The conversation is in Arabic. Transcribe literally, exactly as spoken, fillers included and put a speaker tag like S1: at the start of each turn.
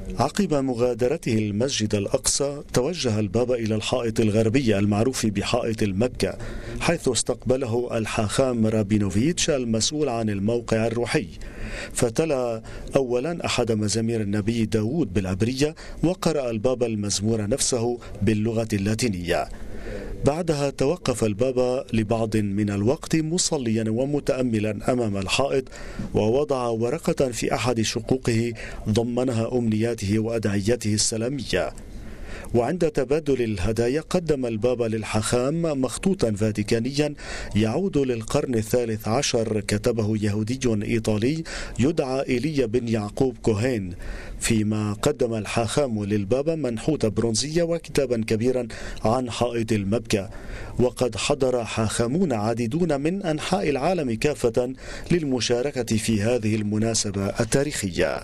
S1: عقب مغادرته المسجد الأقصى توجه البابا إلى الحائط الغربي المعروف بحائط المبكى، حيث استقبله الحاخام رابينوفيتش المسؤول عن الموقع الروحي، فتلا أولا أحد مزامير النبي داود بالعبرية، وقرأ البابا المزمور نفسه باللغة اللاتينية. بعدها توقف البابا لبعض من الوقت مصليا ومتأملا أمام الحائط، ووضع ورقة في أحد شقوقه ضمنها أمنياته وأدعيته السلامية. وعند تبادل الهدايا قدم البابا للحاخام مخطوطا فاتيكانيا يعود للقرن الثالث عشر، كتبه يهودي إيطالي يدعى إيليا بن يعقوب كوهين، فيما قدم الحاخام للبابا منحوتة برونزية وكتابا كبيرا عن حائط المبكى. وقد حضر حاخامون عديدون من أنحاء العالم كافة للمشاركة في هذه المناسبة التاريخية.